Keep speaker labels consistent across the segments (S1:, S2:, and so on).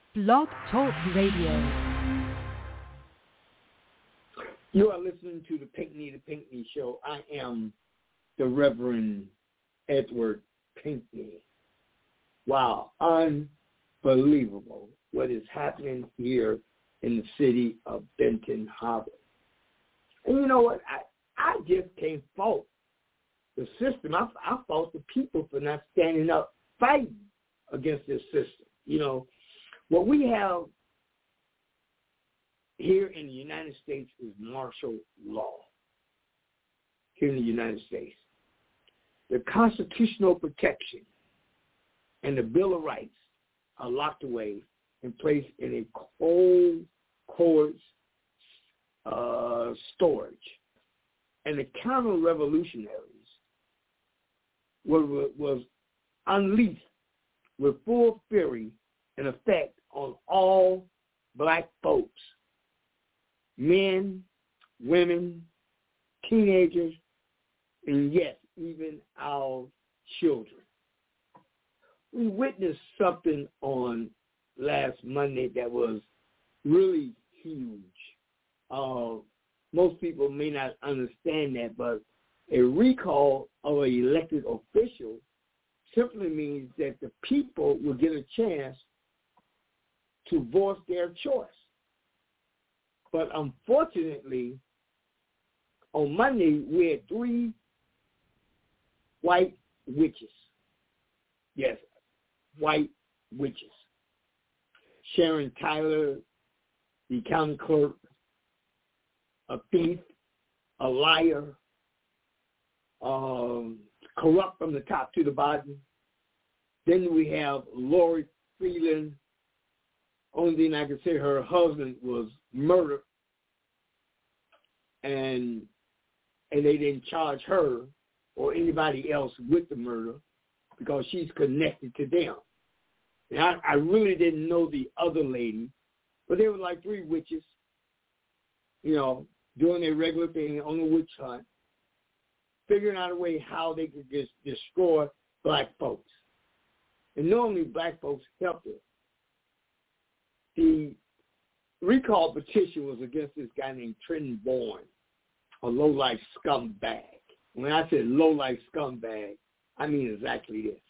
S1: Blog Talk Radio.
S2: You are listening to the Pinckney Show. I am the Reverend Edward Pinckney. Wow, unbelievable what is happening here in the city of Benton Harbor. And you know what? I just can't fault the system. I fault the people for not standing up, fighting against this system. You know, what we have here in the United States is martial law. Here in the United States, the constitutional protection and the Bill of Rights are locked away and placed in a cold storage. And the counter-revolutionaries was unleashed with full fury and effect on all black folks, men, women, teenagers, and yes, even our children. We witnessed something on last Monday that was really huge. Most people may not understand that, but a recall of an elected official simply means that the people will get a chance to voice their choice. But unfortunately, on Monday, we had 3 white witches. Yes, white witches. Sharon Tyler, the county clerk, a thief, a liar, corrupt from the top to the bottom. Then we have Lori Freeland. Only thing I can say, her husband was murdered, and they didn't charge her or anybody else with the murder because she's connected to them. And I really didn't know the other lady, but they were like 3 witches, you know, doing their regular thing on the witch hunt, figuring out a way how they could just destroy black folks. And normally black folks helped her. The recall petition was against this guy named Trenton Bourne, a low-life scumbag. When I said low-life scumbag, I mean exactly this.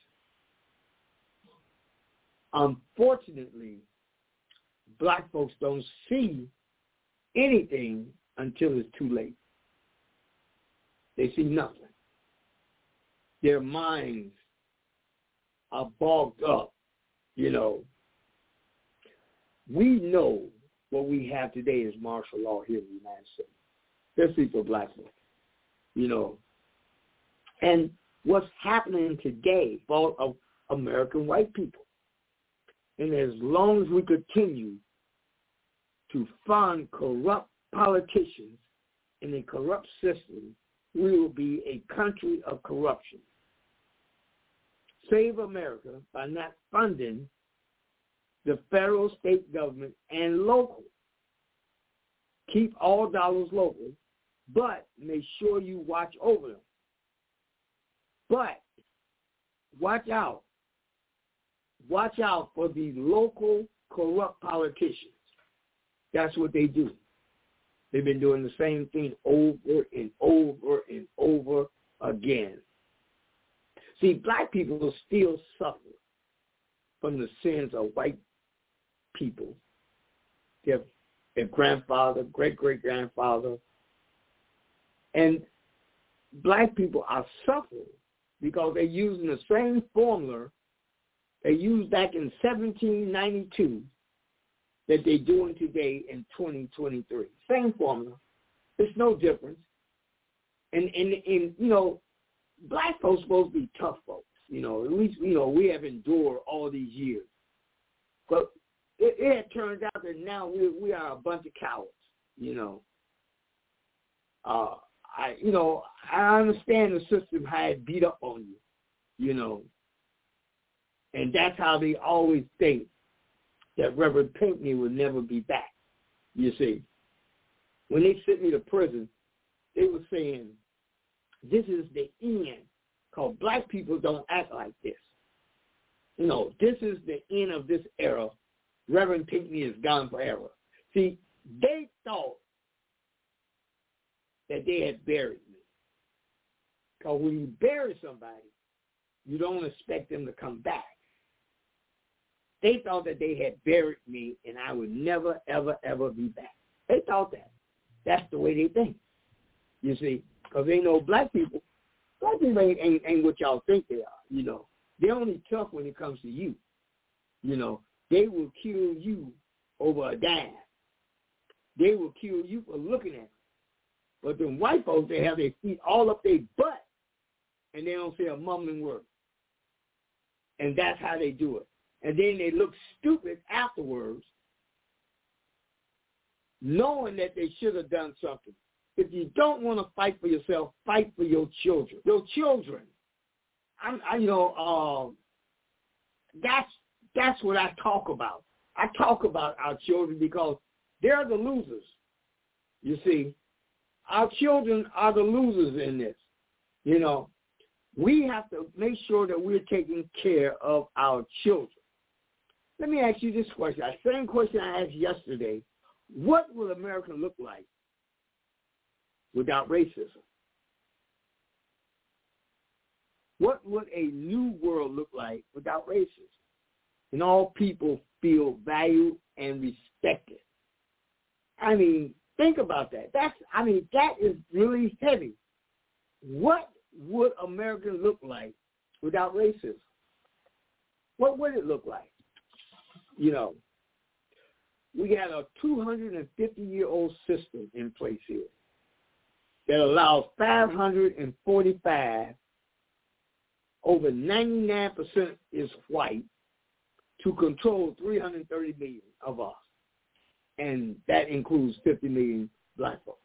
S2: Unfortunately, black folks don't see anything until it's too late. They see nothing. Their minds are bogged up, you know. We know what we have today is martial law here in the United States, especially for black folks, you know. And what's happening today for American white people. And as long as we continue to fund corrupt politicians in a corrupt system, we will be a country of corruption. Save America by not funding the federal, state government, and local. Keep all dollars local, but make sure you watch over them. But watch out. Watch out for the local corrupt politicians. That's what they do. They've been doing the same thing over and over and over again. See, black people will still suffer from the sins of white people. Their grandfather, great-great-grandfather. And black people are suffering because they're using the same formula they used back in 1792 that they're doing today in 2023. Same formula. There's no difference. And you know, black folks supposed to be tough folks. You know, at least, you know, we have endured all these years. But it turns out that now we are a bunch of cowards, you know. I understand the system had beat up on you, you know. And that's how they always think that Reverend Pinckney will never be back, you see. When they sent me to prison, they were saying, this is the end, because black people don't act like this. You know, this is the end of this era Reverend Pinckney is gone forever. See, they thought that they had buried me. Because when you bury somebody, you don't expect them to come back. They thought that they had buried me and I would never, ever, ever be back. They thought that. That's the way they think. You see, because they know black people ain't what y'all think they are, you know. They're only tough when it comes to you. You know, they will kill you over a dime. They will kill you for looking at them. But them white folks, they have their feet all up their butt, and they don't say a mumbling word. And that's how they do it. And then they look stupid afterwards, knowing that they should have done something. If you don't want to fight for yourself, fight for your children. Your children. That's what I talk about. I talk about our children because they're the losers. You see, our children are the losers in this. You know, we have to make sure that we're taking care of our children. Let me ask you this question. The same question I asked yesterday. What will America look like without racism? What would a new world look like without racism? And all people feel valued and respected. I mean, think about that. That is really heavy. What would America look like without racism? What would it look like? You know, we got a 250-year-old system in place here that allows 545, over 99% is white, to control 330 million of us. And that includes 50 million black folks.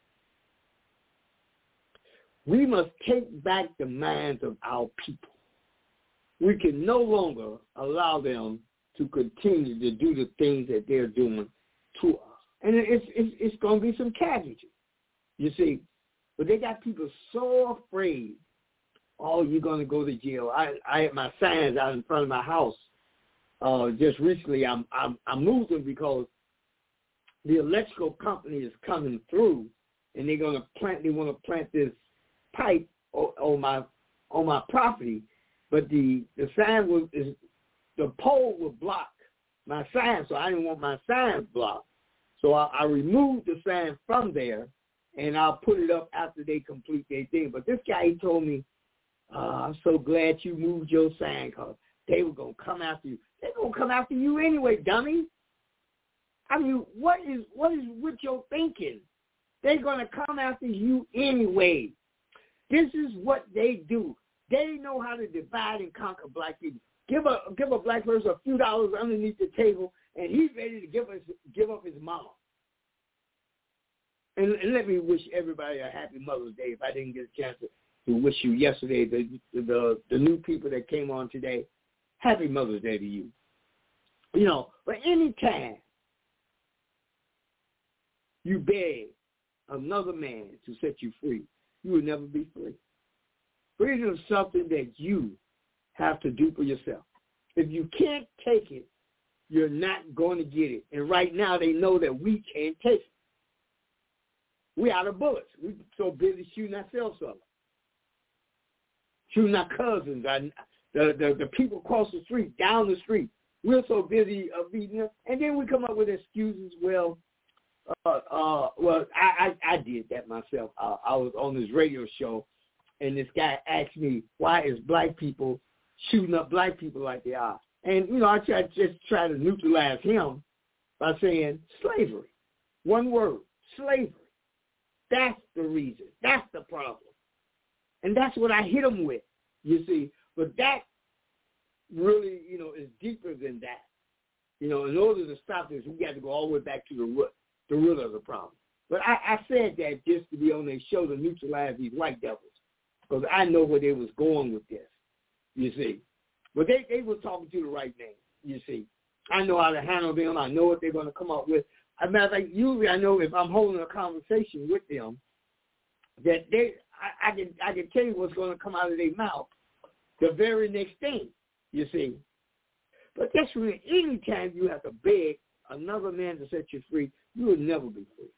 S2: We must take back the minds of our people. We can no longer allow them to continue to do the things that they're doing to us. And it's going to be some casualty, you see. But they got people so afraid, oh, you're going to go to jail. I had my signs out in front of my house just recently. I moved them because the electrical company is coming through, and they want to plant this pipe on my property, but the sign the pole will block my sign, so I didn't want my sign blocked. So I removed the sign from there, and I'll put it up after they complete their thing. But this guy, he told me, I'm so glad you moved your sign because they were going to come after you. They're going to come after you anyway, dummy. I mean, what is with your thinking? They're going to come after you anyway. This is what they do. They know how to divide and conquer black people. Give a black person a few dollars underneath the table, and he's ready to give up his mama. And let me wish everybody a happy Mother's Day. If I didn't get a chance to wish you yesterday, the new people that came on today, happy Mother's Day to you. You know, but any time you beg another man to set you free, you will never be free. Freedom is something that you have to do for yourself. If you can't take it, you're not going to get it. And right now they know that we can't take it. We're out of bullets. We're so busy shooting ourselves up. Shooting our cousins, the people across the street, down the street. We're so busy beating them. And then we come up with excuses. Well, I did that myself. I was on this radio show, and this guy asked me, why is black people shooting up black people like they are? And, you know, I just try to neutralize him by saying slavery. One word, slavery. That's the reason. That's the problem. And that's what I hit him with, you see. But that really, you know, is deeper than that. You know, in order to stop this, we got to go all the way back to the root of the problem. But I said that just to be on their show to neutralize these white devils, because I know where they was going with this, you see. But they were talking to the right man, you see. I know how to handle them. I know what they're going to come up with. As a matter of fact, usually I know if I'm holding a conversation with them, that I can tell you what's going to come out of their mouth the very next thing, you see. But that's really, any time you have to beg another man to set you free, you will never be free.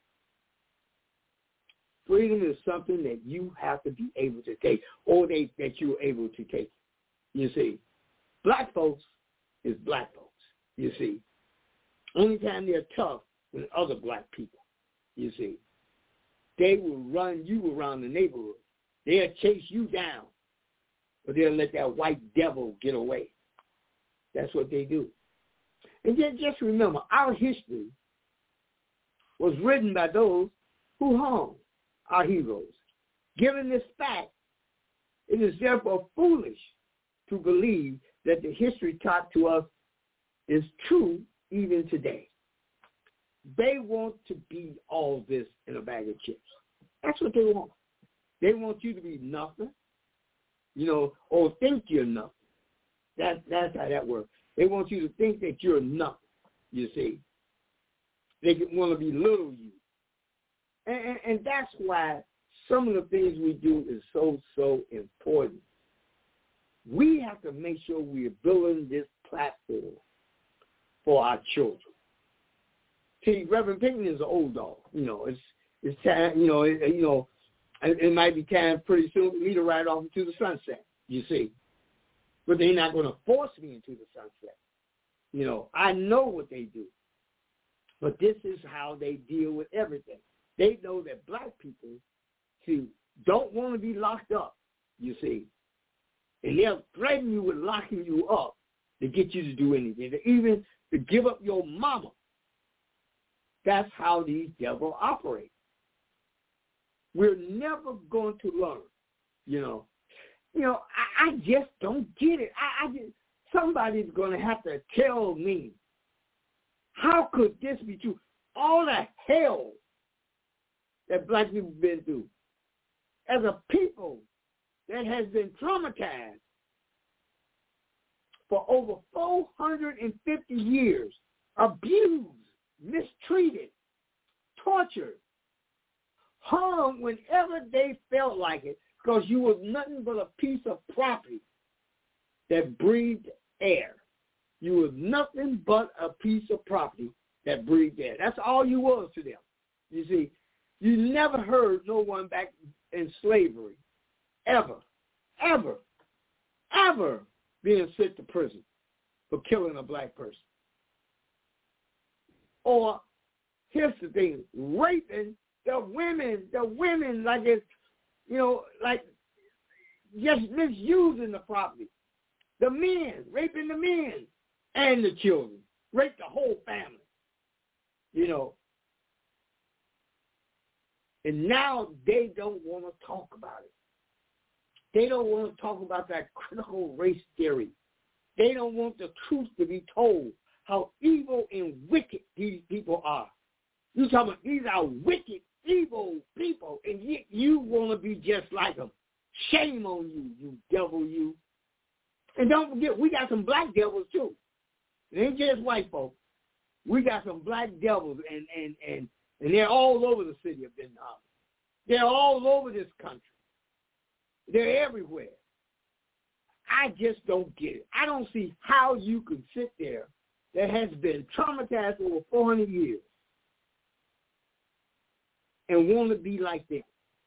S2: Freedom is something that you have to be able to take, or that you're able to take. You see, black folks is black folks. You see, only time they're tough with other black people. You see, they will run you around the neighborhood. They'll chase you down, but they'll let that white devil get away. That's what they do. And just remember, our history was written by those who hung our heroes. Given this fact, it is therefore foolish to believe that the history taught to us is true even today. They want to be all this in a bag of chips. That's what they want. They want you to be nothing, or think you're nothing. That's how that works. They want you to think that you're nothing, you see. They want to belittle you. And that's why some of the things we do is so important. We have to make sure we are building this platform for our children. See, Reverend Pinckney is an old dog. It's time. It might be time pretty soon for me to ride off into the sunset. You see, but they're not going to force me into the sunset. I know what they do, but this is how they deal with everything. They know that black people, don't want to be locked up, you see. And they'll threaten you with locking you up to get you to do anything, even to give up your mama. That's how these devils operate. We're never going to learn, I just don't get it. Somebody's going to have to tell me, how could this be true? All the hell that black people have been through, as a people that has been traumatized for over 450 years, abused, mistreated, tortured, hung whenever they felt like it, because you was nothing but a piece of property that breathed air. You was nothing but a piece of property that breathed air. That's all you was to them. You see, you never heard no one back in slavery ever being sent to prison for killing a black person. Or, here's the thing, raping the women like it's, like just misusing the property. The men, raping the men and the children, rape the whole family, And now they don't want to talk about it. They don't want to talk about that critical race theory. They don't want the truth to be told, how evil and wicked these people are. You talking about these are wicked, evil people, and yet you want to be just like them. Shame on you, you devil, you. And don't forget, we got some black devils too. It ain't just white folks. We got some black devils, and they're all over the city of Benton Harbor. They're all over this country. They're everywhere. I just don't get it. I don't see how you can sit there that has been traumatized for over 400 years and want to be like them.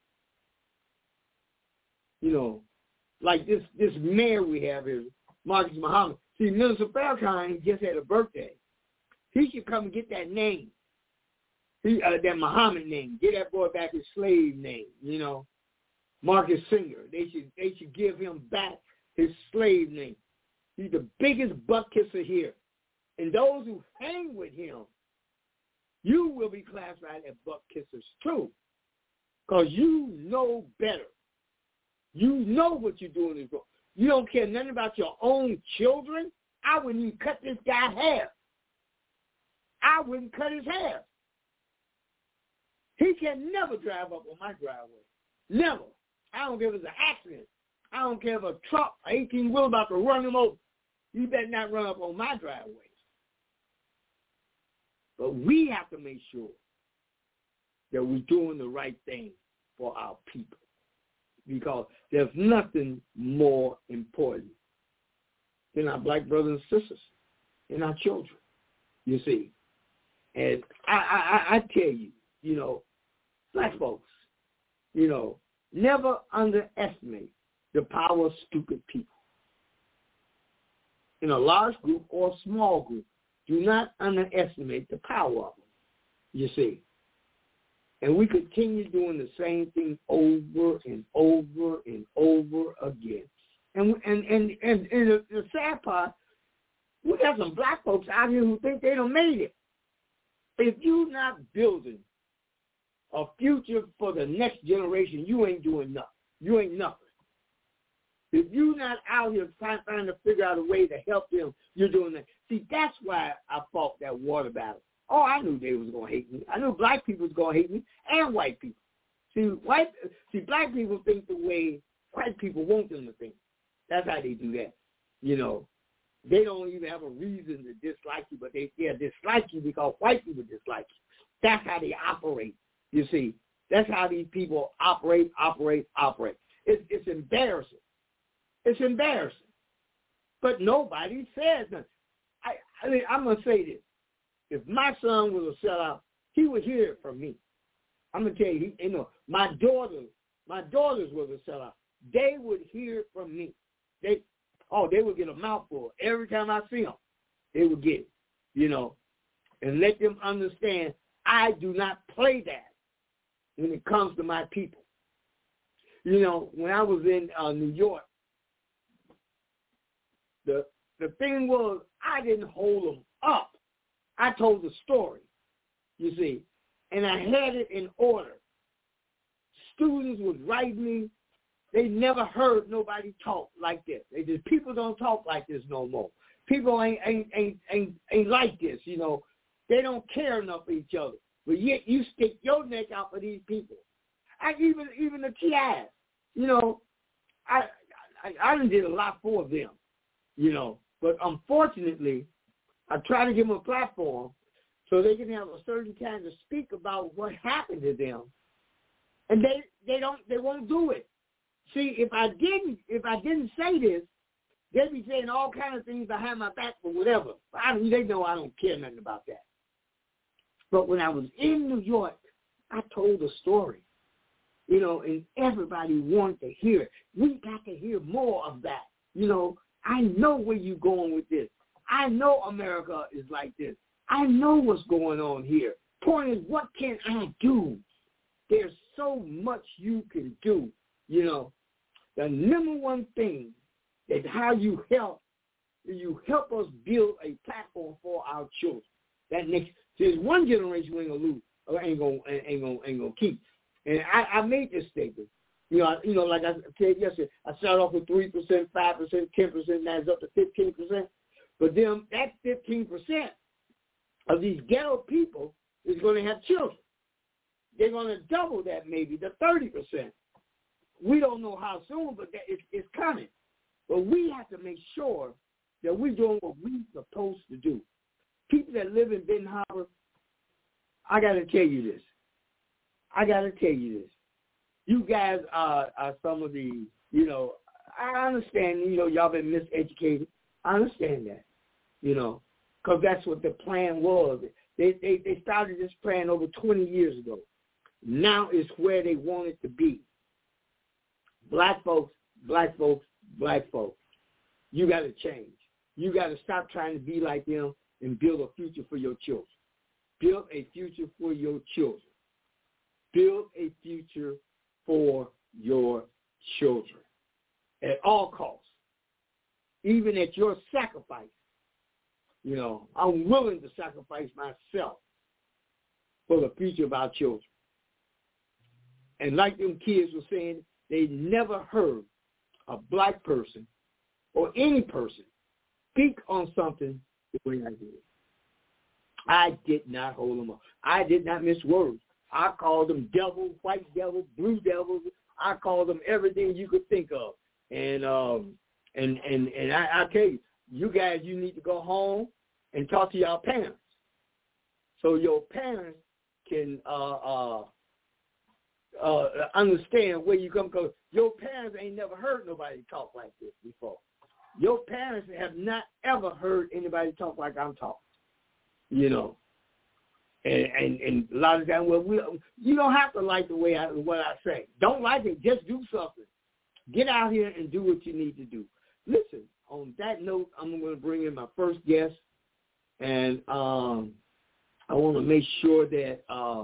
S2: Like this mayor we have here, Marcus Muhammad. See, Minister Farrakhan just had a birthday. He should come and get that name. That Muhammad name. Get that boy back his slave name, Marcus Singer. They should give him back his slave name. He's the biggest butt kisser here. And those who hang with him, you will be classified as butt kissers too. Because you know better. You know what you're doing is wrong. You don't care nothing about your own children. I wouldn't even cut this guy's hair. I wouldn't cut his hair. He can never drive up on my driveway. Never. I don't care if it's an accident. I don't care if a truck, an 18-wheeler about to run him over. You better not run up on my driveway. But we have to make sure that we're doing the right thing for our people, because there's nothing more important than our black brothers and sisters. and our children, you see. And I tell you, you know, black folks, you know, never underestimate the power of stupid people. In a large group or a small group, do not underestimate the power of them, you see. And we continue doing the same thing over and over and over again. And the sad part, we got some black folks out here who think they done made it. If you're not building a future for the next generation, you ain't doing nothing. You ain't nothing. If you're not out here trying to figure out a way to help them, you're doing that. See, that's why I fought that water battle. Oh, I knew they was going to hate me. I knew black people was going to hate me and white people. See, black people think the way white people want them to think. That's how they do that. You know, they don't even have a reason to dislike you, but they dislike you because white people dislike you. That's how they operate, you see. That's how these people operate. It's embarrassing. It's embarrassing. But nobody says nothing. I mean, I'm going to say this. If my son was a sellout, he would hear it from me. I'm going to tell you, you know, my daughters was a sellout. They would hear it from me. They would get a mouthful. Every time I see them, they would get it, you know, and let them understand I do not play that when it comes to my people. You know, when I was in New York, the thing was I didn't hold them up. I told the story, you see, and I had it in order. Students would write me. They never heard nobody talk like this. People don't talk like this no more. People ain't like this, you know. They don't care enough for each other. But yet you stick your neck out for these people. Even the TIs, you know, I done did a lot for them, you know. But unfortunately, I try to give them a platform so they can have a certain time to speak about what happened to them, and they won't do it. See, if I didn't say this, they'd be saying all kinds of things behind my back or whatever. They know I don't care nothing about that. But when I was in New York, I told a story, you know, and everybody wanted to hear it. We got to hear more of that. You know, I know where you're going with this. I know America is like this. I know what's going on here. Point is, what can I do? There's so much you can do. You know, the number one thing is how you help us build a platform for our children. That next, there's one generation we ain't gonna lose, or ain't gonna keep. And I made this statement. You know, like I said yesterday, I started off with 3%, 5%, 10%, now it's up to 15%. But then that 15% of these ghetto people is going to have children. They're going to double that maybe to 30%. We don't know how soon, but it's coming. But we have to make sure that we're doing what we're supposed to do. People that live in Benton Harbor, I got to tell you this. You guys are some of the, you know, I understand, you know, y'all been miseducated. I understand that, you know, because that's what the plan was. They started this plan over 20 years ago. Now it's where they want it to be. Black folks. You got to change. You got to stop trying to be like them and build a future for your children. Build a future for your children. Build a future for your children at all costs, even at your sacrifice. You know, I'm willing to sacrifice myself for the future of our children. And like them kids were saying, they never heard a black person or any person speak on something the way I did. I did not hold them up. I did not miss words. I called them devil, white devil, blue devils. I called them everything you could think of. And I tell you, you guys, you need to go home and talk to your parents, so your parents can understand where you come. Because your parents ain't never heard nobody talk like this before. Your parents have not ever heard anybody talk like I'm talking, you know. And a lot of times, you don't have to like the way what I say. Don't like it, just do something. Get out here and do what you need to do. Listen, on that note, I'm going to bring in my first guest, and I want to make sure that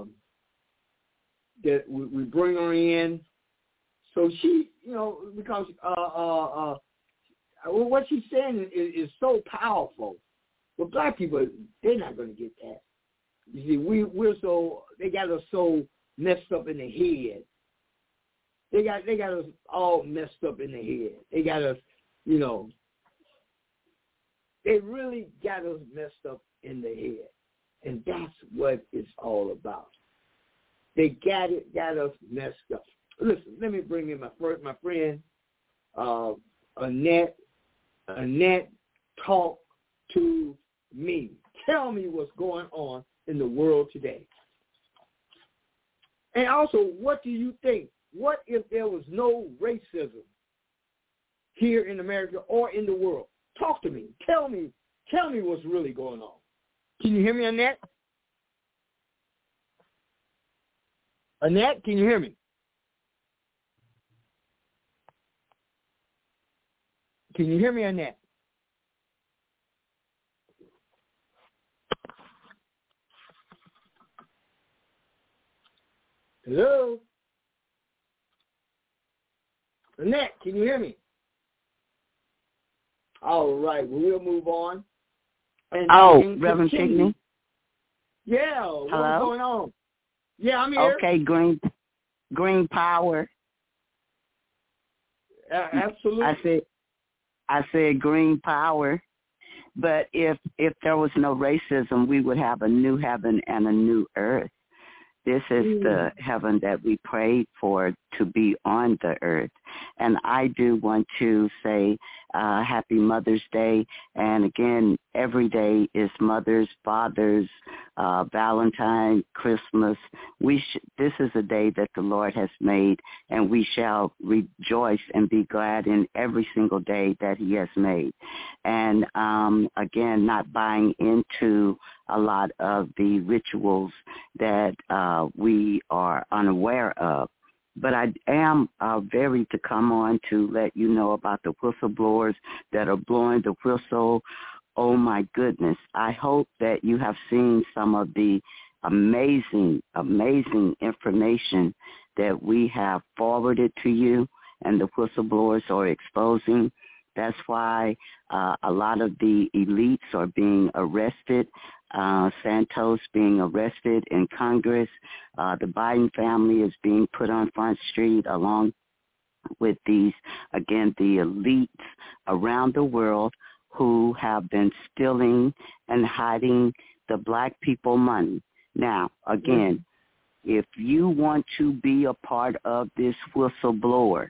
S2: that we bring her in. So she, you know, because what she's saying is so powerful. But black people, they're not going to get that. You see, they got us so messed up in the head. They got us all messed up in the head. They got us, you know, they really got us messed up in the head. And that's what it's all about. They got us messed up. Listen, let me bring in my friend, Annette. Annette, talk to me. Tell me what's going on in the world today. And also, what do you think? What if there was no racism here in America or in the world? Talk to me. Tell me what's really going on. Can you hear me, Annette? Annette, can you hear me? Can you hear me, Annette? Hello? Annette, can you hear me? All right, well, we'll move on. And
S3: Reverend Pickney?
S2: Yeah,
S3: hello?
S2: What's going on? Yeah, I'm here.
S3: Okay, green power.
S2: Absolutely.
S3: I said green power. But if there was no racism, we would have a new heaven and a new earth. This is the heaven that we prayed for to be on the earth. And I do want to say happy Mother's Day. And again, every day is Mother's, Father's, Valentine, Christmas. This is a day that the Lord has made, and we shall rejoice and be glad in every single day that he has made. And again, not buying into a lot of the rituals that we are unaware of. But I am very to come on to let you know about the whistleblowers that are blowing the whistle. Oh, my goodness. I hope that you have seen some of the amazing information that we have forwarded to you, and the whistleblowers are exposing. That's why a lot of the elites are being arrested. Santos being arrested in Congress. The Biden family is being put on Front Street along with these, again, the elites around the world who have been stealing and hiding the black people money. Now, again, if you want to be a part of this whistleblower,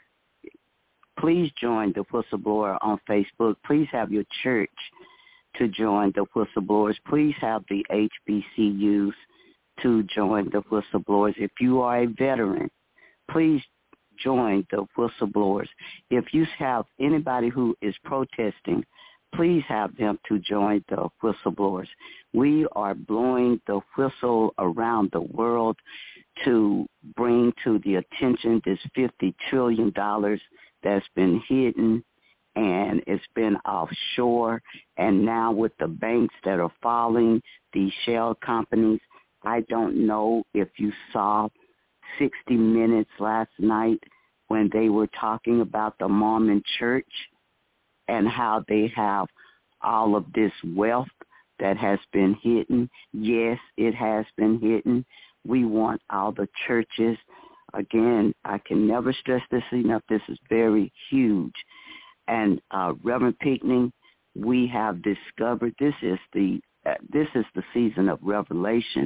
S3: please join the whistleblower on Facebook. Please have your church to join the whistleblowers. Please have the HBCUs to join the whistleblowers. If you are a veteran, please join the whistleblowers. If you have anybody who is protesting, please have them to join the whistleblowers. We are blowing the whistle around the world to bring to the attention this $50 trillion that's been hidden and it's been offshore. And now with the banks that are falling, these shell companies, I don't know if you saw 60 Minutes last night when they were talking about the Mormon church and how they have all of this wealth that has been hidden. Yes, it has been hidden. We want all the churches. Again, I can never stress this enough. This is very huge. And Reverend Pickney, we have discovered this is the season of revelation.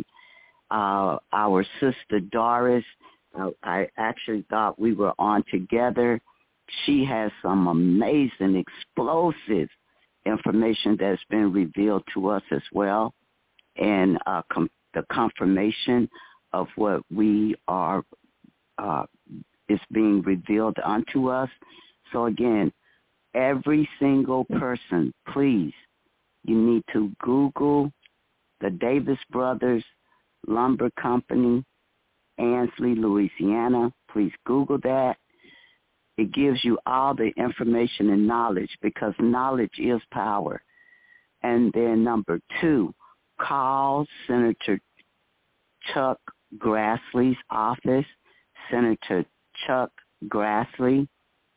S3: Our sister Doris, I actually thought we were on together. She has some amazing, explosive information that's been revealed to us as well, and the confirmation of what we are is being revealed unto us. So again, every single person, please, you need to Google the Davis Brothers Lumber Company, Ansley, Louisiana. Please Google that. It gives you all the information and knowledge, because knowledge is power. And then number 2, call Senator Chuck Grassley's office, Senator Chuck Grassley.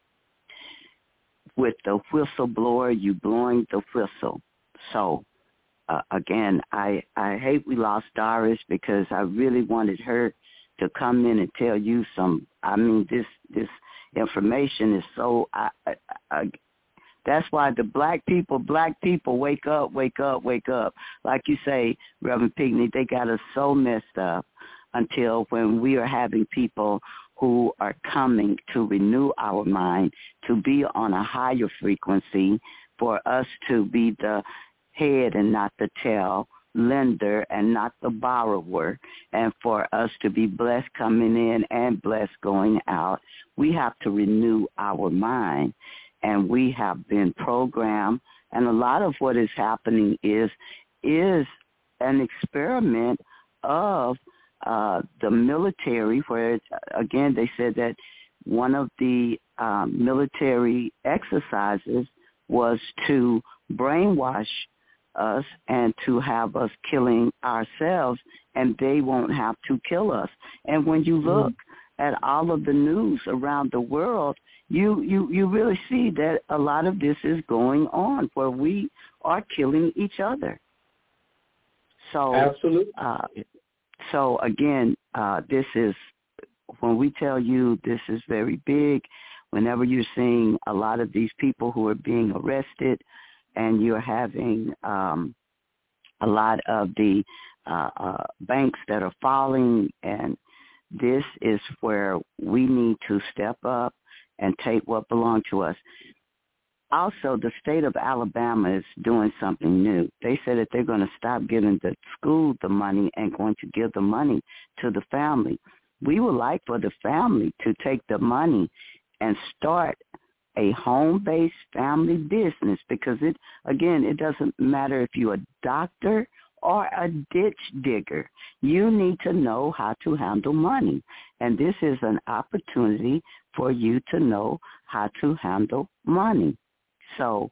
S3: With the whistleblower, you blowing the whistle. So, again, I hate we lost Doris, because I really wanted her to come in and tell you some. I mean, this information is so. That's why the black people, wake up. Like you say, Reverend Pinckney, they got us so messed up until when we are having people who are coming to renew our mind, to be on a higher frequency, for us to be the head and not the tail, lender and not the borrower, and for us to be blessed coming in and blessed going out. We have to renew our mind, and we have been programmed, and a lot of what is happening is an experiment of the military, where, again, they said that one of the military exercises was to brainwash us and to have us killing ourselves, and they won't have to kill us. And when you look at all of the news around the world, you really see that a lot of this is going on, where we are killing each other. So,
S2: absolutely.
S3: So again, this is, when we tell you this is very big, whenever you're seeing a lot of these people who are being arrested, and you're having a lot of the banks that are falling, and this is where we need to step up and take what belongs to us. Also, the state of Alabama is doing something new. They said that they're going to stop giving the school the money and going to give the money to the family. We would like for the family to take the money and start a home-based family business, because it doesn't matter if you're a doctor or a ditch digger. You need to know how to handle money. And this is an opportunity for you to know how to handle money. So,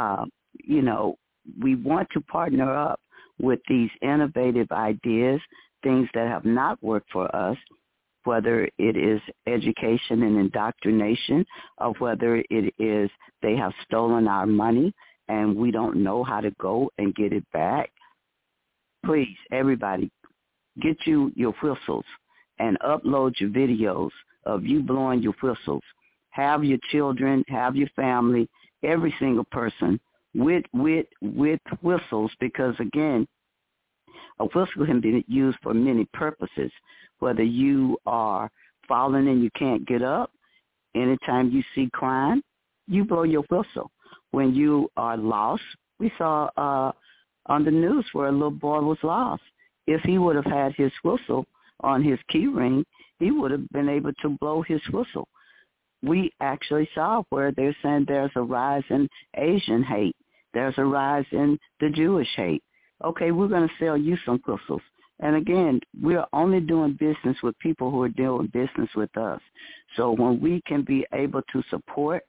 S3: we want to partner up with these innovative ideas, things that have not worked for us, whether it is education and indoctrination, or whether it is they have stolen our money and we don't know how to go and get it back. Please, everybody, get you your whistles and upload your videos of you blowing your whistles. Have your children, have your family, every single person with whistles, because, again, a whistle can be used for many purposes. Whether you are falling and you can't get up, anytime you see crime, you blow your whistle. When you are lost, we saw on the news where a little boy was lost. If he would have had his whistle on his key ring, he would have been able to blow his whistle. We actually saw where they're saying there's a rise in Asian hate. There's a rise in the Jewish hate. Okay, we're going to sell you some whistles. And again, we're only doing business with people who are doing business with us. So when we can be able to support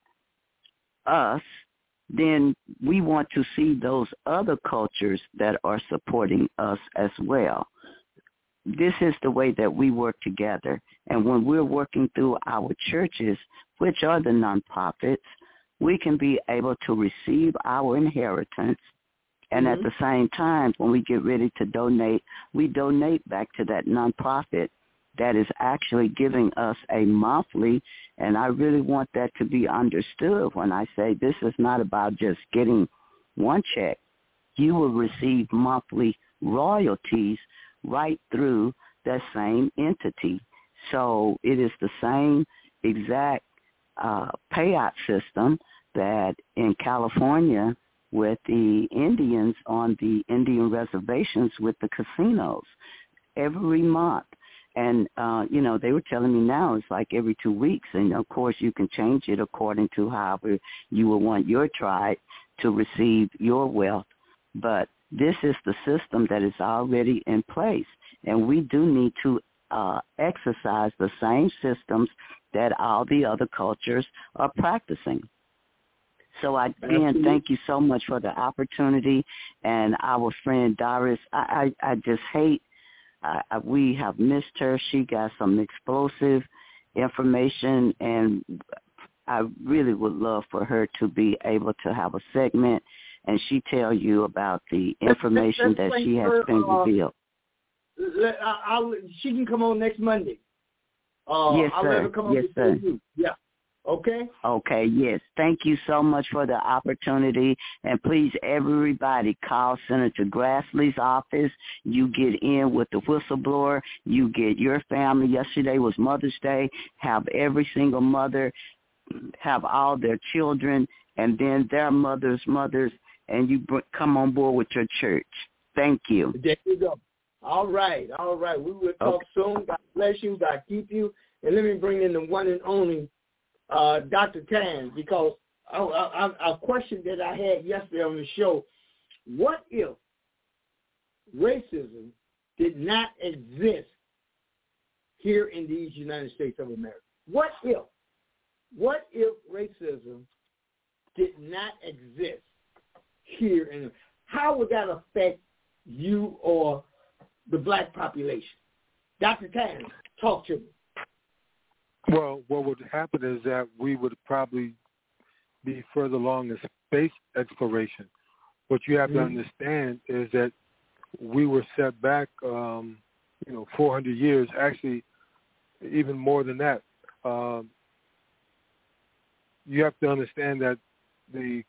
S3: us, then we want to see those other cultures that are supporting us as well. This is the way that we work together. And when we're working through our churches, which are the nonprofits, we can be able to receive our inheritance. And at the same time, when we get ready to donate, we donate back to that nonprofit that is actually giving us a monthly, and I really want that to be understood when I say this is not about just getting one check. You will receive monthly royalties right through that same entity. So it is the same exact payout system that in California with the Indians on the Indian reservations with the casinos every month. And, they were telling me now it's like every 2 weeks. And, of course, you can change it according to however you would want your tribe to receive your wealth. But this is the system that is already in place. And we do need to exercise the same systems that all the other cultures are practicing. So, again, thank you so much for the opportunity. And our friend Doris, I just hate, we have missed her. She got some explosive information, and I really would love for her to be able to have a segment and she tell you about the information that she has been revealed.
S2: She can come on next Monday.
S3: Yes,
S2: I'll
S3: sir.
S2: let her come on
S3: yes, sir.
S2: you. Yeah. Okay?
S3: Okay, yes. Thank you so much for the opportunity. And please, everybody, call Senator Grassley's office. You get in with the whistleblower. You get your family. Yesterday was Mother's Day. Have every single mother have all their children and then their mothers, and you come on board with your church. Thank you.
S2: There you go. All right. We will talk soon. God bless you. God keep you. And let me bring in the one and only Dr. Tan, because a question that I had yesterday on the show, what if racism did not exist here in these United States of America? What if racism did not exist here? And how would that affect you or the black population? Dr. Tan, talk to me.
S4: Well, what would happen is that we would probably be further along in space exploration. What you have to understand is that we were set back, 400 years, actually even more than that. You have to understand that the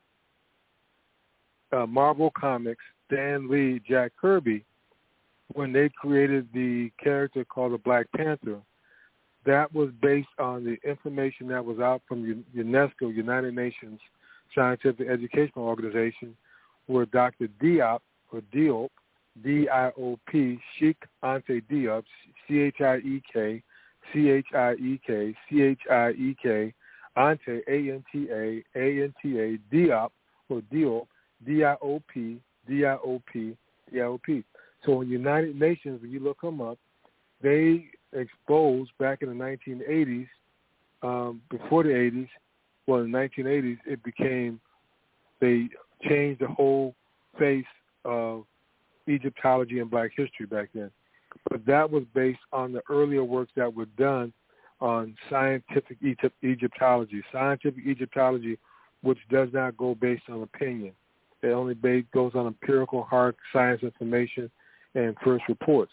S4: Marvel Comics, Stan Lee, Jack Kirby, when they created the character called the Black Panther, that was based on the information that was out from UNESCO, United Nations Scientific Educational Organization, where Dr. Diop, or Diop, D-I-O-P, Cheikh Anta Diop, C-H-I-E-K, C-H-I-E-K, C-H-I-E-K, Ante, A-N-T-A, A-N-T-A, Diop, or Diop, D-I-O-P, D-I-O-P, D-I-O-P. So in United Nations, when you look them up, they exposed back in the 1980s, before the 80s, well, in the 1980s, they changed the whole face of Egyptology and black history back then. But that was based on the earlier works that were done on scientific Egyptology. Scientific Egyptology, which does not go based on opinion. It only goes on empirical, hard science information and first reports.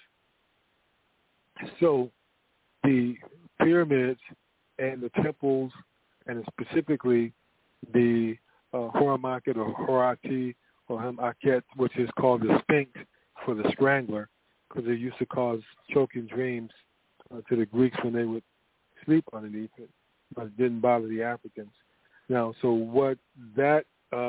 S4: So the pyramids and the temples, and specifically the Horamakhet or Horati or Hamaket, which is called the Sphinx for the Strangler, because it used to cause choking dreams to the Greeks when they would sleep underneath it, but it didn't bother the Africans. Now, so what that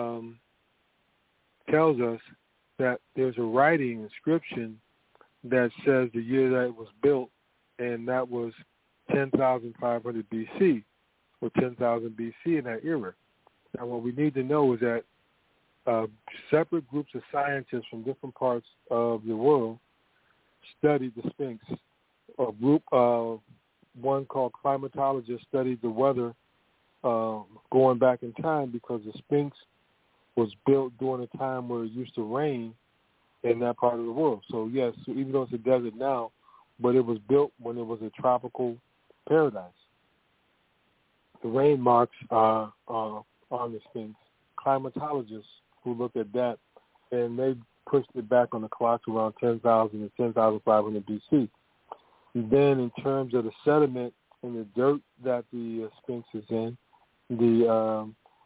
S4: tells us, that there's a writing inscription that says the year that it was built, and that was 10,500 BC, or 10,000 BC in that era. Now, what we need to know is that separate groups of scientists from different parts of the world studied the Sphinx. A group of one called climatologists studied the weather going back in time, because the Sphinx was built during a time where it used to rain in that part of the world. So, yes, even though it's a desert now, but it was built when it was a tropical paradise. The rain marks are on the Sphinx. Climatologists who look at that, and they pushed it back on the clock to around 10,000 and 10,500 BC. And then in terms of the sediment and the dirt that the Sphinx is in, the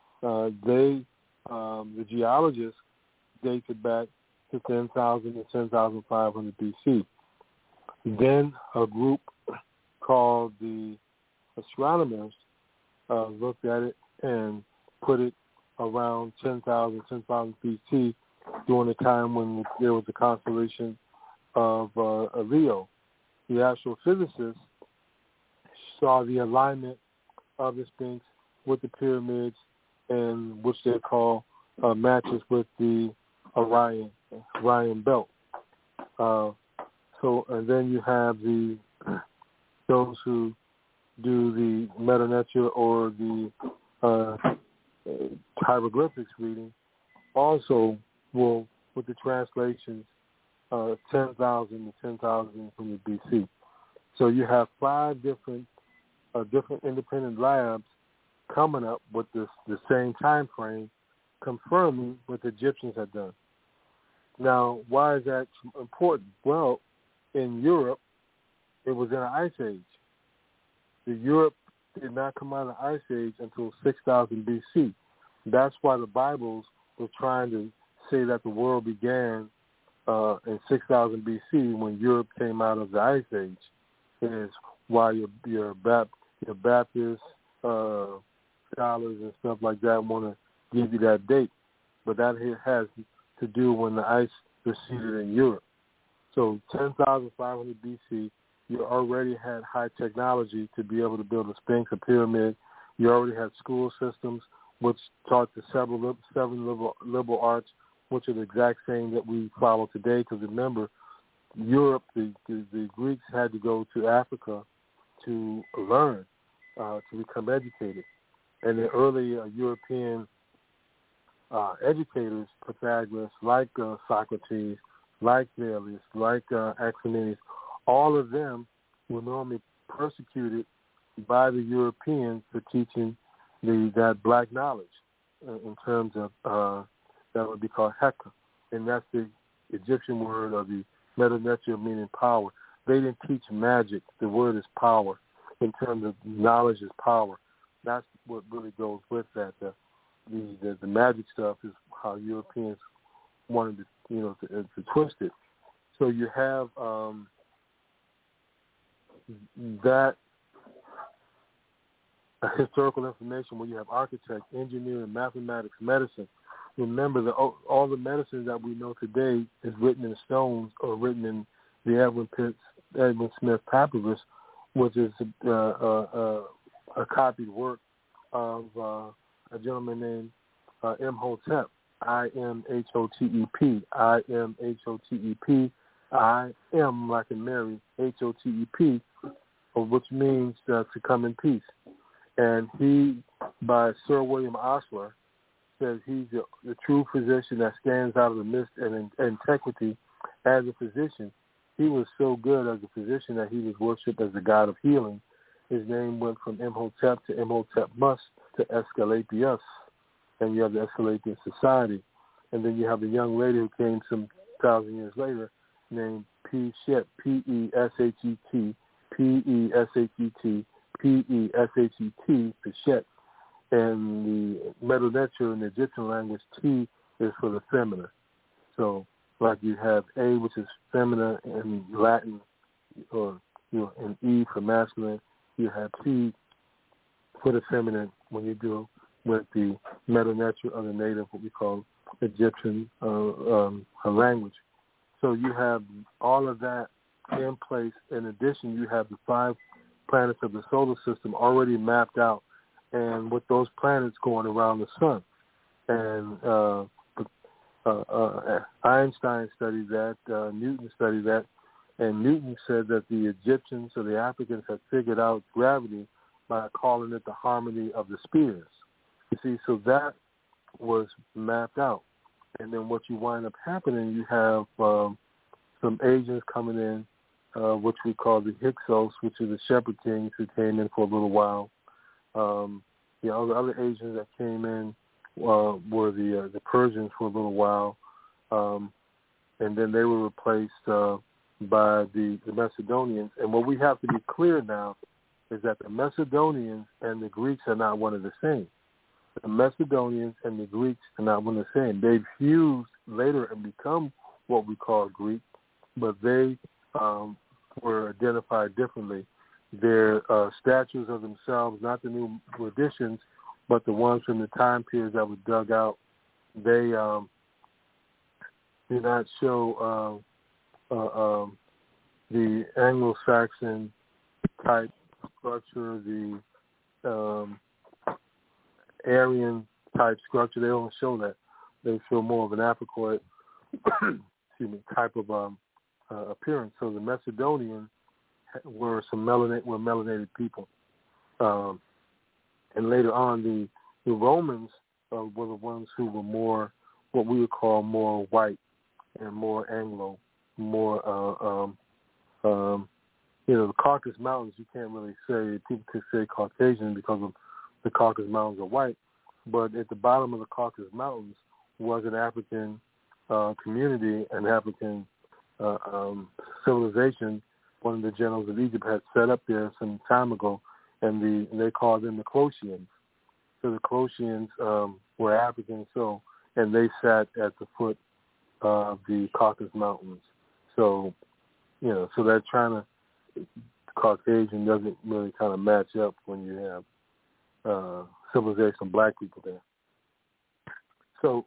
S4: geologists date it back to 10,000 and 10,500 BC. Then a group called the astronomers looked at it and put it around 10,000, 10,000 BC during the time when there was the constellation of Leo. the actual physicists saw the alignment of the Sphinx with the pyramids, and which they call matches with the Orion belt. And then you have those who do the Meta Nature or the hieroglyphics reading, also will, with the translations, 10,000 to 10,000 from the BC. So you have 5 different independent labs coming up with the same time frame, confirming what the Egyptians had done. Now, why is that important? Well, in Europe, it was in an ice age. Europe did not come out of the ice age until 6000 BC. That's why the Bibles were trying to say that the world began in 6000 BC when Europe came out of the ice age. It is why your Baptist scholars and stuff like that want to give you that date. But that has to do when the ice receded in Europe. So 10,500 BC, you already had high technology to be able to build a Sphinx, a pyramid. You already had school systems which taught the seven liberal arts, which are the exact same that we follow today. Because remember, Europe, the Greeks had to go to Africa to learn, to become educated. And the early European educators, Pythagoras, like Socrates, like Thales, like Aximenes, all of them were normally persecuted by the Europeans for teaching that black knowledge in terms of that would be called Heka. And that's the Egyptian word of the Meta Nature, meaning power. They didn't teach magic. The word is power. In terms of knowledge is power. That's what really goes with that. The magic stuff is how Europeans wanted to, to twist it. So you have that historical information where you have architect, engineering, mathematics, medicine. Remember that all the medicine that we know today is written in stones or written in the Edwin Smith Papyrus, which is a copied work of a gentleman named Imhotep, I-M-H-O-T-E-P, I-M-H-O-T-E-P, I-M like in Mary, H-O-T-E-P, which means to come in peace. And he, by Sir William Osler, says he's the true physician that stands out of the mist and integrity as a physician. He was so good as a physician that he was worshipped as the god of healing. His name went from Imhotep to Imhotep-Mus to Asclepius, and you have the Asclepian Society. And then you have a young lady who came some 1,000 years later named P-Shet, P-E-S-H-E-T, P-E-S-H-E-T, P-E-S-H-E-T, Peshet. And the Meta Nature in the Egyptian language, T is for the feminine. So, like you have A, which is feminine in Latin, or and E for masculine. You have P for the feminine when you deal with the Meta Nature of the native, what we call Egyptian language. So you have all of that in place. In addition, you have the 5 planets of the solar system already mapped out, and with those planets going around the sun. And Einstein studied that, Newton studied that, and Newton said that the Egyptians or the Africans had figured out gravity by calling it the harmony of the spheres. You see, so that was mapped out. And then what you wind up happening, you have some Asians coming in, which we call the Hyksos, which are the Shepherd Kings who came in for a little while. The other Asians that came in were the Persians for a little while, and then they were replaced by the Macedonians. And what we have to be clear now is that the Macedonians and the Greeks are not one of the same. The Macedonians and the Greeks are not one of the same. They fused later and become what we call Greek, but they were identified differently. Their statues of themselves, not the new additions, but the ones from the time periods that were dug out, they do not show the Anglo-Saxon type structure, the Aryan type structure. They don't show that. They show more of an Africoid type of appearance. So the Macedonians were melanated people. And later on, the Romans were the ones who were more, what we would call more white and more Anglo, more, the Caucasus Mountains, you can't really say, people could say Caucasian because of the Caucasus Mountains are white, but at the bottom of the Caucasus Mountains was an African community, an African civilization. One of the generals of Egypt had set up there some time ago, and they called them the Colossians. So the Colossians were African, and they sat at the foot of the Caucasus Mountains. So, so that China Caucasian doesn't really kind of match up when you have civilization of black people there. So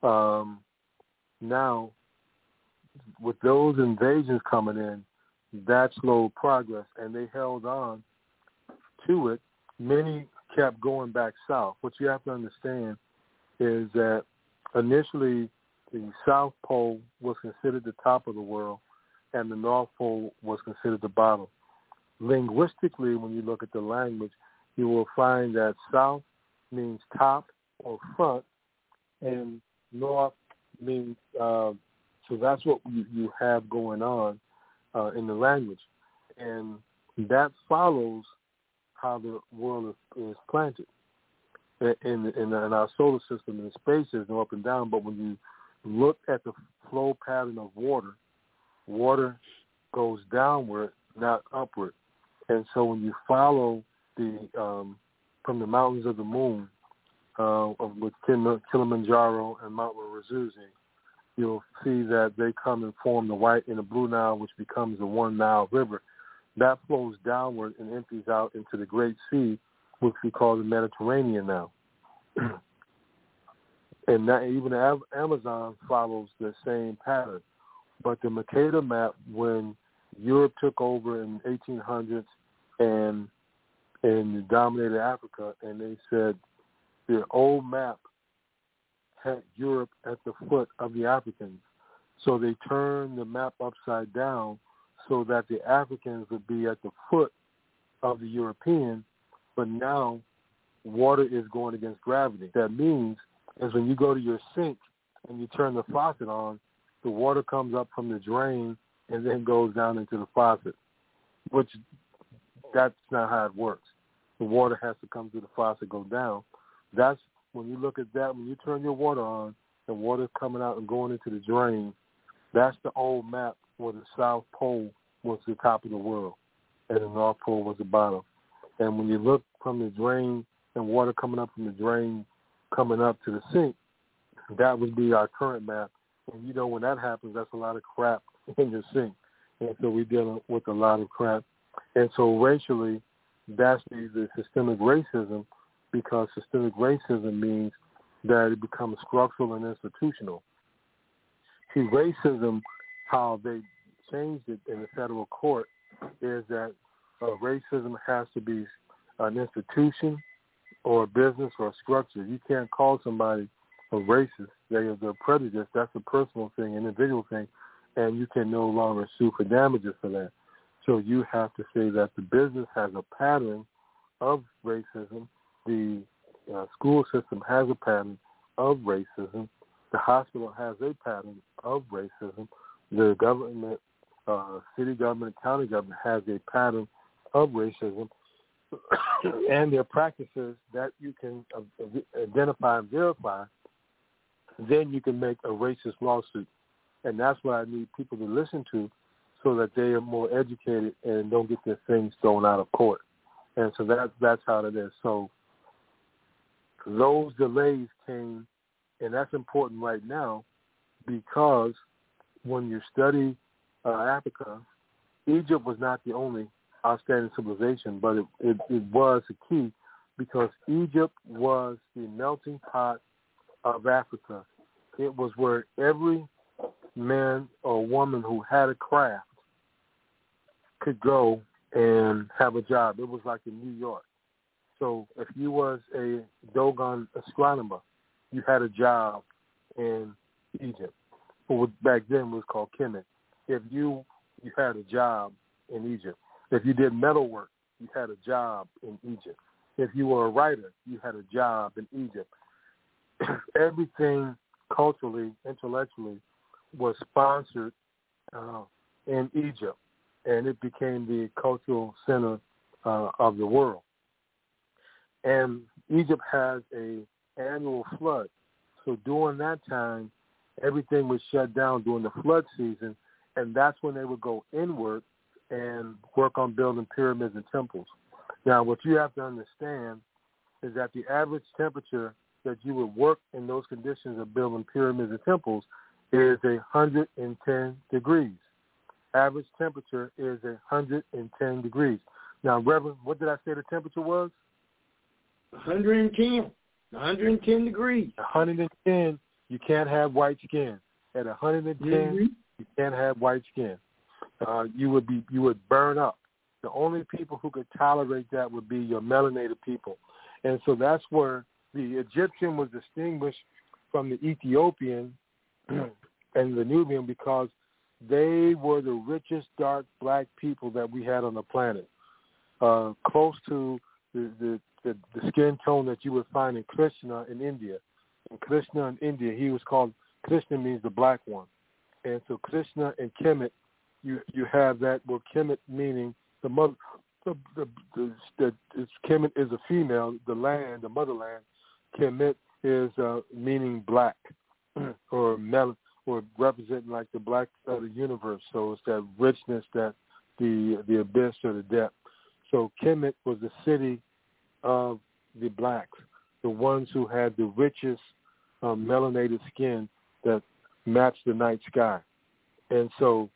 S4: now, with those invasions coming in, that slowed progress, and they held on to it. Many kept going back south. What you have to understand is that initially the South Pole was considered the top of the world, and the North Pole was considered the bottom. Linguistically, when you look at the language, you will find that South means top or front, and North means, so that's what you have going on in the language. And that follows how the world is planted. In our solar system, in space, there's no up and down, but when you look at the flow pattern of water goes downward, not upward. And so when you follow from the mountains of the moon, with Kilimanjaro and Mount Ruzuzi, you'll see that they come and form the White and the Blue Nile, which becomes the One Nile River. That flows downward and empties out into the Great Sea, which we call the Mediterranean now. And that, even the Amazon follows the same pattern. But the Mercator map, when Europe took over in 1800s and dominated Africa, and they said the old map had Europe at the foot of the Africans. So they turned the map upside down so that the Africans would be at the foot of the European, but now water is going against gravity. That means is when you go to your sink and you turn the faucet on, the water comes up from the drain and then goes down into the faucet, which that's not how it works. The water has to come through the faucet, go down. That's when you look at that, when you turn your water on, the water's coming out and going into the drain. That's the old map where the South Pole was the top of the world and the North Pole was the bottom. And when you look from the drain and water coming up from the drain coming up to the sink, that would be our current map. And when that happens, that's a lot of crap in your sink. And so we're dealing with a lot of crap. And so racially, that's the systemic racism, because systemic racism means that it becomes structural and institutional. See, racism, how they changed it in the federal court, is that racism has to be an institution or a business or a structure. You can't call somebody a racist. They're prejudiced. That's a personal thing, individual thing, and you can no longer sue for damages for that. So you have to say that the business has a pattern of racism. The school system has a pattern of racism. The hospital has a pattern of racism. The government, city government, county government has a pattern of racism. And there are practices that you can identify and verify. Then you can make a racist lawsuit. And that's what I need people to listen to, so that they are more educated and don't get their things thrown out of court. And so that's how it is. So those delays came, and that's important right now, because when you study Africa, Egypt was not the only outstanding civilization, but it was a key, because Egypt was the melting pot of Africa. It was where every man or woman who had a craft could go and have a job. It was like in New York. So if you was a Dogon astronomer, you had a job in Egypt. What back then was called Kemet. If you had a job in Egypt. If you did metal work, you had a job in Egypt. If you were a writer, you had a job in Egypt. Everything culturally, intellectually, was sponsored in Egypt, and it became the cultural center of the world. And Egypt has an annual flood. So during that time, everything was shut down during the flood season, and that's when they would go inward and work on building pyramids and temples. Now, what you have to understand is that the average temperature that you would work in those conditions of building pyramids and temples is 110 degrees. Average temperature is 110 degrees. Now, Reverend, what did I say the temperature was?
S2: 110 degrees.
S4: 110, you can't have white skin. At 110, you can't have white skin. You would burn up. The only people who could tolerate that would be your melanated people. And so that's where the Egyptian was distinguished from the Ethiopian and the Nubian, because they were the richest dark black people that we had on the planet, close to the skin tone that you would find in Krishna in India. In Krishna in India, he was called, Krishna means the black one. And so Krishna and Kemet, you have that, where Kemet meaning the mother, Kemet is a female, the land, the motherland. Kemet is meaning black, or representing like the black of the universe. So it's that richness, that the abyss or the depth. So Kemet was the city of the blacks, the ones who had the richest melanated skin that matched the night sky. And so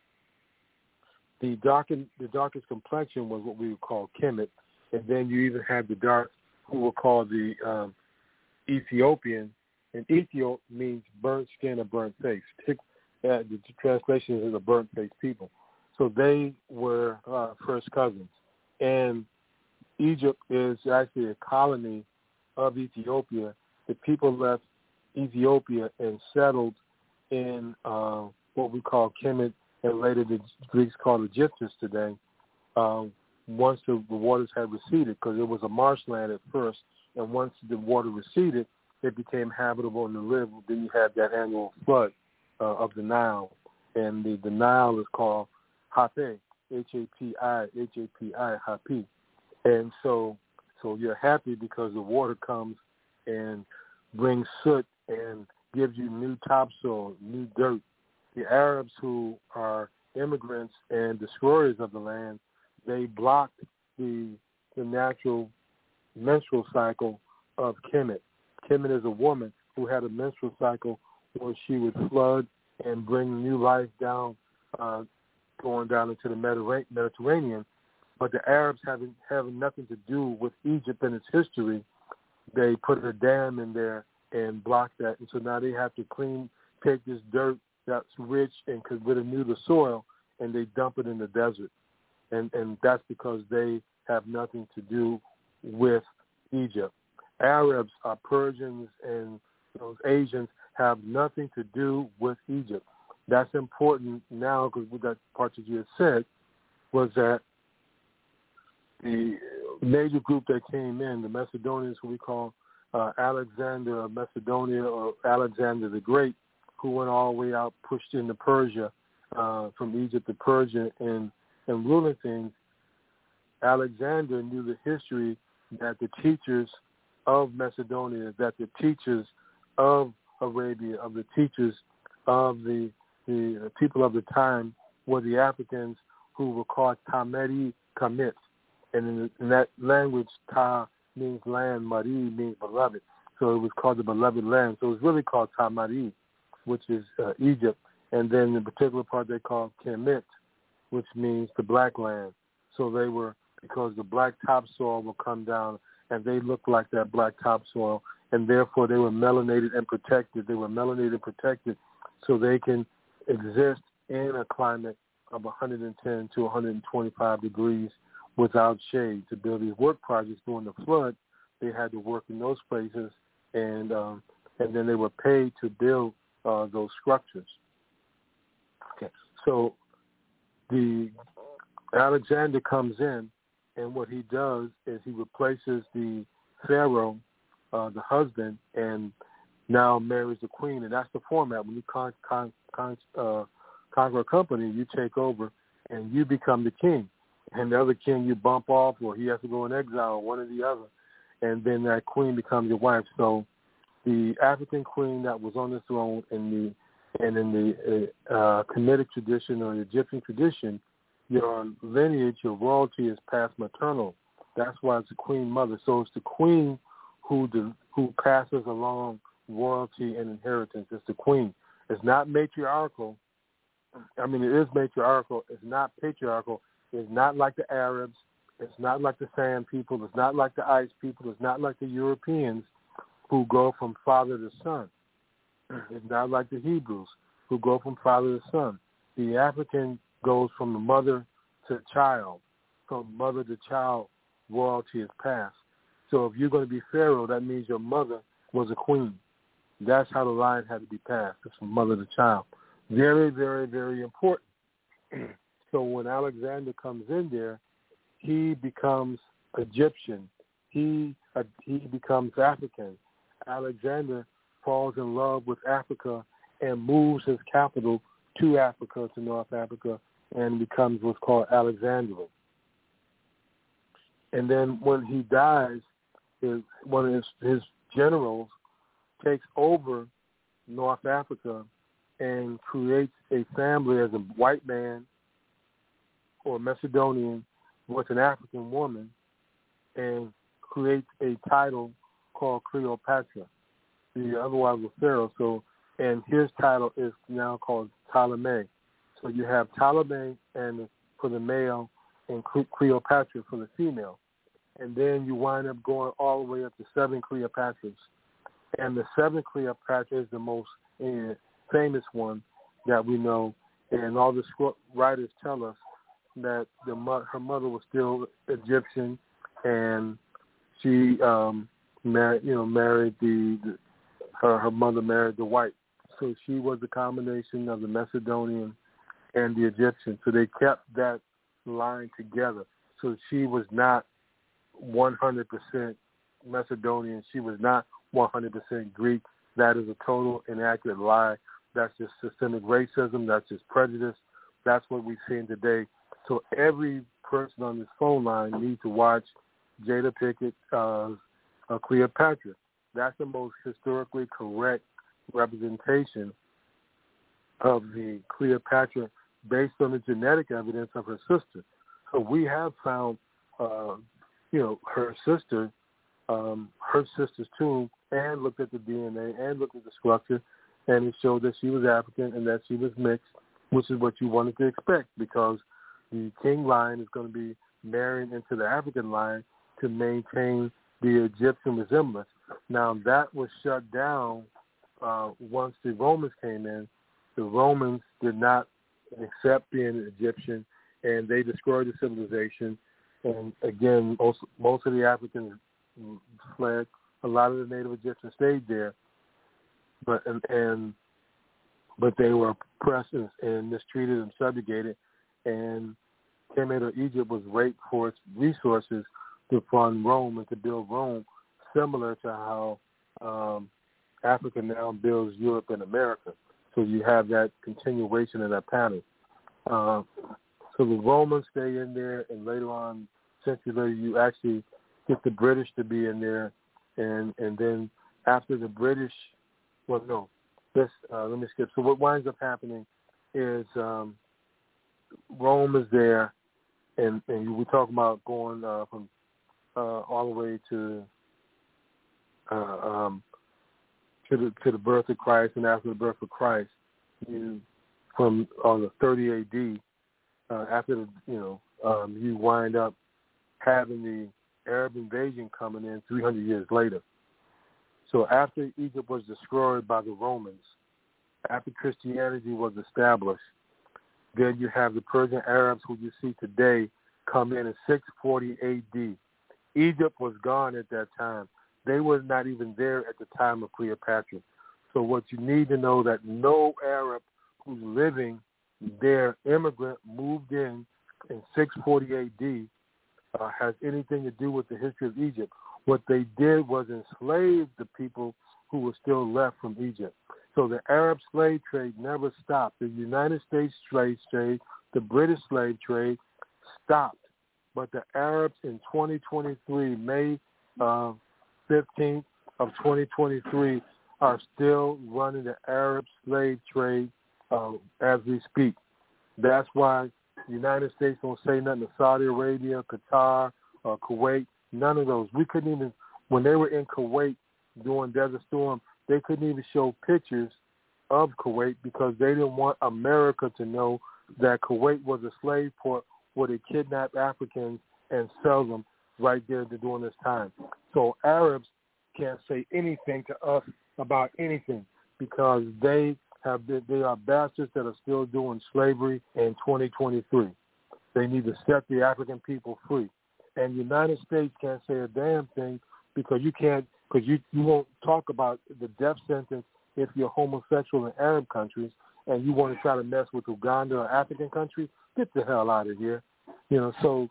S4: the darkest complexion was what we would call Kemet. And then you even had the dark, who were called the Ethiopian. And Ethiop means burnt skin or burnt face. The translation is a burnt face people. So they were first cousins. And Egypt is actually a colony of Ethiopia. The people left Ethiopia and settled in what we call Kemet, and later the Greeks called Egyptians today, once the waters had receded, because it was a marshland at first, and once the water receded, it became habitable and to live. Then you had that annual flood of the Nile, and the Nile is called Hapi, Hapi, Hapi. And so you're happy because the water comes and brings soot and gives you new topsoil, new dirt. The Arabs, who are immigrants and destroyers of the land, they blocked the natural menstrual cycle of Kemet. Kemet is a woman who had a menstrual cycle where she would flood and bring new life down, going down into the Mediterranean. But the Arabs, having nothing to do with Egypt and its history, they put a dam in there and blocked that. And so now they have to take this dirt that's rich and could renew the soil, and they dump it in the desert. And that's because they have nothing to do with Egypt. Arabs, Persians, and those Asians have nothing to do with Egypt. That's important now, because what that part that you had said was that the major group that came in, the Macedonians, who we call Alexander of Macedonia, or Alexander the Great, who went all the way out, pushed into Persia, from Egypt to Persia, and ruling things. Alexander knew the history that the teachers of Macedonia, that the teachers of Arabia, of the teachers of the people of the time were the Africans, who were called Tameri Kamit. And in that language, Ta means land, Mari means beloved. So it was called the beloved land. So it was really called Tamari, which is Egypt. And then the particular part they called Kemet, which means the black land. So they were, because the black topsoil will come down, and they looked like that black topsoil, and therefore they were melanated and protected. They were melanated and protected so they can exist in a climate of 110 to 125 degrees without shade. To build these work projects during the flood, they had to work in those places, and then they were paid to build those structures. Okay, so the Alexander comes in, and what he does is he replaces the pharaoh, the husband, and now marries the queen, and that's the format. When you conquer a company, you take over, and you become the king. And the other king you bump off, or he has to go in exile, one or the other, and then that queen becomes your wife. So the African queen that was on the throne in the Kemetic tradition or the Egyptian tradition, your lineage, your royalty is past maternal. That's why it's a queen mother. So it's the queen who passes along royalty and inheritance. It's the queen. It's not matriarchal. I mean, it is matriarchal. It's not patriarchal. It's not like the Arabs. It's not like the Sand people. It's not like the Ice people. It's not like the Europeans who go from father to son. It's not like the Hebrews who go from father to son. The African goes from the mother to child. From mother to child, royalty is passed. So if you're going to be Pharaoh, that means your mother was a queen. That's how the line had to be passed. It's from mother to child. Very, very, very important. So when Alexander comes in there, he becomes Egyptian. He becomes African. Alexander falls in love with Africa and moves his capital to Africa, to North Africa, and becomes what's called Alexandria. And then when he dies, one of his generals takes over North Africa and creates a family as a white man or Macedonian with an African woman, and creates a title called Cleopatra. The otherwise was Pharaoh. So, and his title is now called Ptolemy. So you have Ptolemy and for the male and Cleopatra for the female. And then you wind up going all the way up to 7 Cleopatras. And the 7th Cleopatra is the most famous one that we know. And all the writers tell us that her mother was still Egyptian, and she married her mother married the white. So she was a combination of the Macedonian and the Egyptian. So they kept that line together. So she was not 100% Macedonian. She was not 100% Greek. That is a total inaccurate lie. That's just systemic racism. That's just prejudice. That's what we've seen today. So every person on this phone line needs to watch Jada Pinkett, Cleopatra. That's the most historically correct representation of the Cleopatra based on the genetic evidence of her sister. So we have found, her sister's tomb, and looked at the DNA and looked at the structure, and it showed that she was African and that she was mixed, which is what you wanted to expect, because the king line is going to be marrying into the African line to maintain the Egyptian resemblance. Now, that was shut down once the Romans came in. The Romans did not accept being an Egyptian, and they destroyed the civilization. And again, most of the Africans fled. A lot of the native Egyptians stayed there, but they were oppressed and mistreated and subjugated. And Kemet, or Egypt, was raped for its resources to fund Rome and to build Rome, similar to how Africa now builds Europe and America. So you have that continuation of that pattern. So the Romans stay in there, and later on, centuries later, you actually get the British to be in there, and then after the British, let me skip. So what winds up happening is Rome is there, and we talk about going from all the way to the birth of Christ, and after the birth of Christ, from the 30 A.D. After you wind up having the Arab invasion coming in 300 years later. So after Egypt was destroyed by the Romans, after Christianity was established, Then you have the Persian Arabs who you see today come in 640 A.D. Egypt was gone at that time. They were not even there at the time of Cleopatra. So what you need to know that no Arab who's living there, immigrant, moved in 640 A.D., has anything to do with the history of Egypt. What they did was enslave the people who were still left from Egypt. So the Arab slave trade never stopped. The United States slave trade, the British slave trade stopped. But the Arabs in 2023, May 15th of 2023, are still running the Arab slave trade as we speak. That's why the United States don't say nothing to Saudi Arabia, Qatar, Kuwait, none of those. We couldn't even, when they were in Kuwait during Desert Storm, they couldn't even show pictures of Kuwait because they didn't want America to know that Kuwait was a slave port where they kidnap Africans and sell them right there during this time. So Arabs can't say anything to us about anything because they are bastards that are still doing slavery in 2023. They need to set the African people free. And the United States can't say a damn thing because you won't talk about the death sentence if you're homosexual in Arab countries and you want to try to mess with Uganda or African countries. Get the hell out of here. So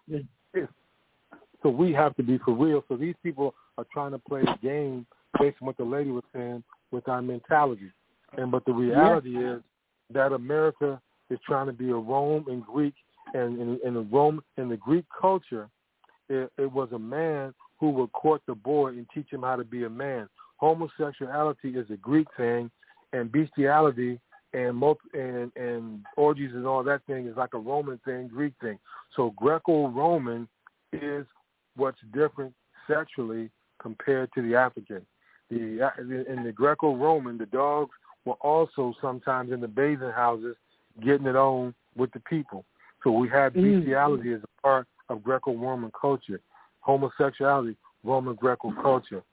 S4: we have to be for real. So these people are trying to play a game based on what the lady was saying with our mentality. But the reality is that America is trying to be a Rome and Greek, and in the Greek culture, it was a man who would court the boy and teach him how to be a man. Homosexuality is a Greek thing, and bestiality and orgies and all that thing is like a Roman thing, Greek thing. So Greco-Roman is what's different sexually compared to the African. In the Greco-Roman, the dogs were also sometimes in the bathing houses getting it on with the people. So we had bestiality as a part of Greco-Roman culture. Homosexuality, Roman Greco culture.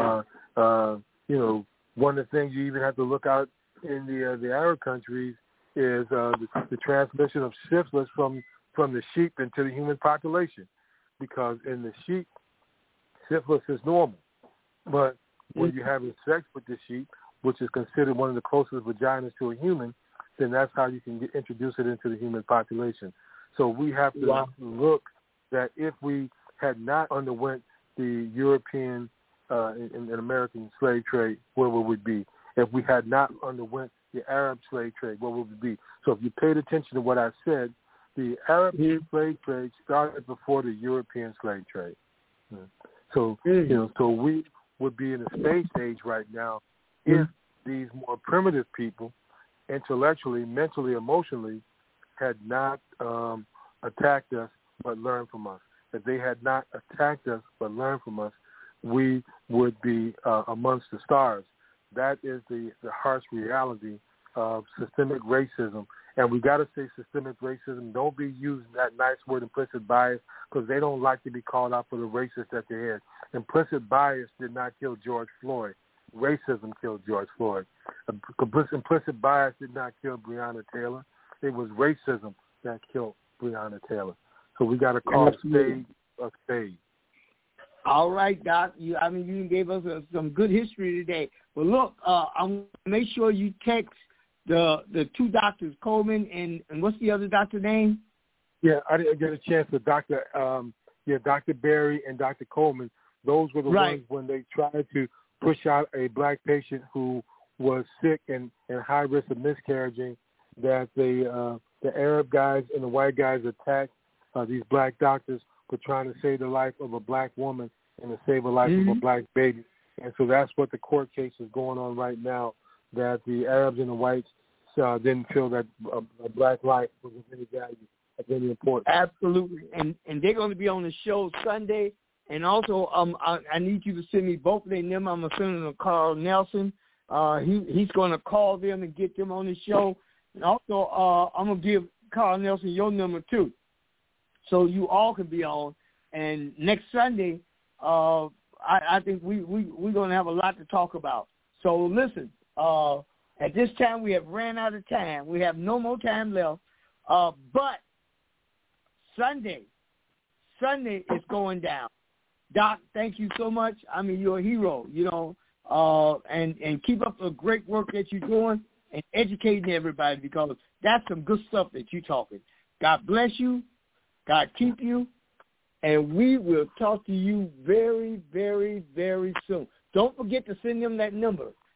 S4: One of the things you even have to look out in the Arab countries is the transmission of syphilis from the sheep into the human population, because in the sheep, syphilis is normal. But when you're having sex with the sheep, which is considered one of the closest vaginas to a human, then that's how you can introduce it into the human population. So we have to look that if we had not underwent the European and American slave trade, where would we be? If we had not underwent the Arab slave trade, where would we be? So if you paid attention to what I said, the Arab slave trade started before the European slave trade. So so we would be in a space age right now if these more primitive people, intellectually, mentally, emotionally, had not attacked us but learned from us. If they had not attacked us but learned from us, we would be amongst the stars. That is the harsh reality of systemic racism. And we got to say systemic racism. Don't be using that nice word implicit bias, because they don't like to be called out for the racist that they is. Implicit bias did not kill George Floyd. Racism killed George Floyd. Implicit bias did not kill Breonna Taylor. It was racism that killed Breonna Taylor. So we got to call spade a spade.
S2: All right, Doc. You gave us some good history today. But look, I'm going to make sure you text the two doctors, Coleman and what's the other doctor name?
S4: Yeah, I didn't get a chance for Dr. Berry and Dr. Coleman. Those were the ones when they tried to push out a black patient who was sick and high risk of miscarriaging, that the Arab guys and the white guys attacked these black doctors for trying to save the life of a black woman and to save the life of a black baby. And so that's what the court case is going on right now, that the Arabs and the whites didn't feel that a black life was of any value, of any importance.
S2: Absolutely. And they're going to be on the show Sunday. And also, I need you to send me both of their numbers. I'm going to send them to Carl Nelson. He's going to call them and get them on the show. And also, I'm going to give Carl Nelson your number, too, so you all can be on. And next Sunday, I think we're going to have a lot to talk about. So listen, at this time we have ran out of time. We have no more time left. But Sunday is going down. Doc, thank you so much. I mean, you're a hero, and keep up the great work that you're doing and educating everybody, because that's some good stuff that you're talking. God bless you. God keep you. And we will talk to you very, very, very soon. Don't forget to send them that number.